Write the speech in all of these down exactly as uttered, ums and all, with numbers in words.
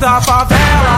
da favela,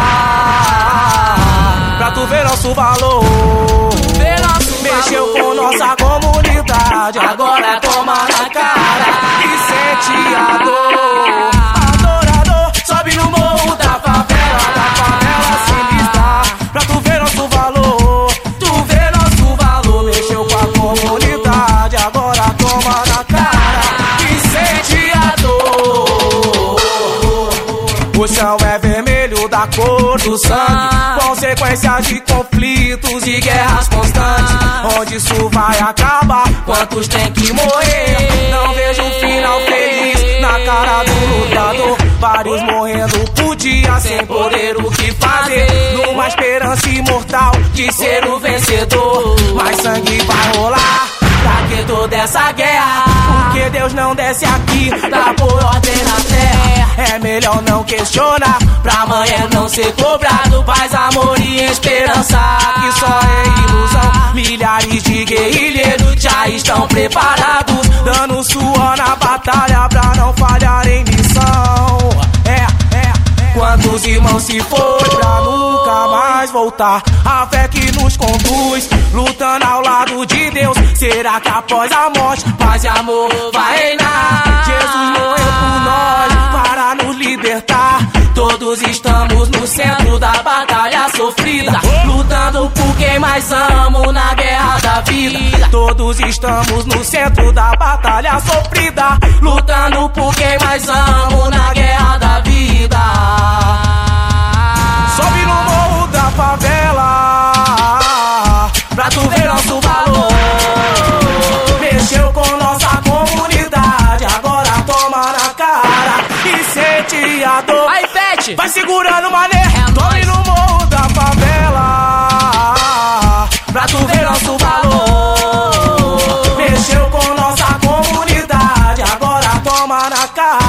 pra tu ver nosso valor. Mexeu com nossa comunidade, agora toma na cara e sente a dor. Adorador, sobe no morro da favela, da favela sinistra, pra tu ver nosso valor. Tu vê nosso valor, mexeu com a comunidade, agora toma na cara e sente a dor. O chão é vermelho da cor do sangue, consequências de conflitos e guerras constantes. Onde isso vai acabar? Quantos tem que morrer? Não vejo um final feliz na cara do lutador. Vários morrendo por dia sem poder o que fazer, numa esperança imortal de ser o vencedor. Mas sangue vai rolar, pra que toda essa guerra? Porque Deus não desce aqui pra pôr ordem na terra. É melhor não questionar, pra amanhã não ser cobrado. Paz, amor e esperança, que só é ilusão. Milhares de guerrilheiros já estão preparados, dando suor na batalha pra não falhar em missão. É, é, é. Quantos irmãos se foram pra nunca mais voltar? A fé que nos conduz, lutando ao lado de Deus. Será que após a morte, paz e amor vai reinar? Jesus morreu por nós para nos libertar. Todos estamos no centro da batalha sofrida, lutando por quem mais amo na guerra da vida. Todos estamos no centro da batalha sofrida, lutando por quem mais amo na guerra da vida. Sobe no morro da favela, pra tu ver nosso valor. Mexeu com nossa comunidade, agora toma na cara e sente a dor. Aí, Pet, vai segurando, mané. É Sobe no morro da favela, pra tu ver nosso valor. Mexeu com nossa comunidade, agora toma na cara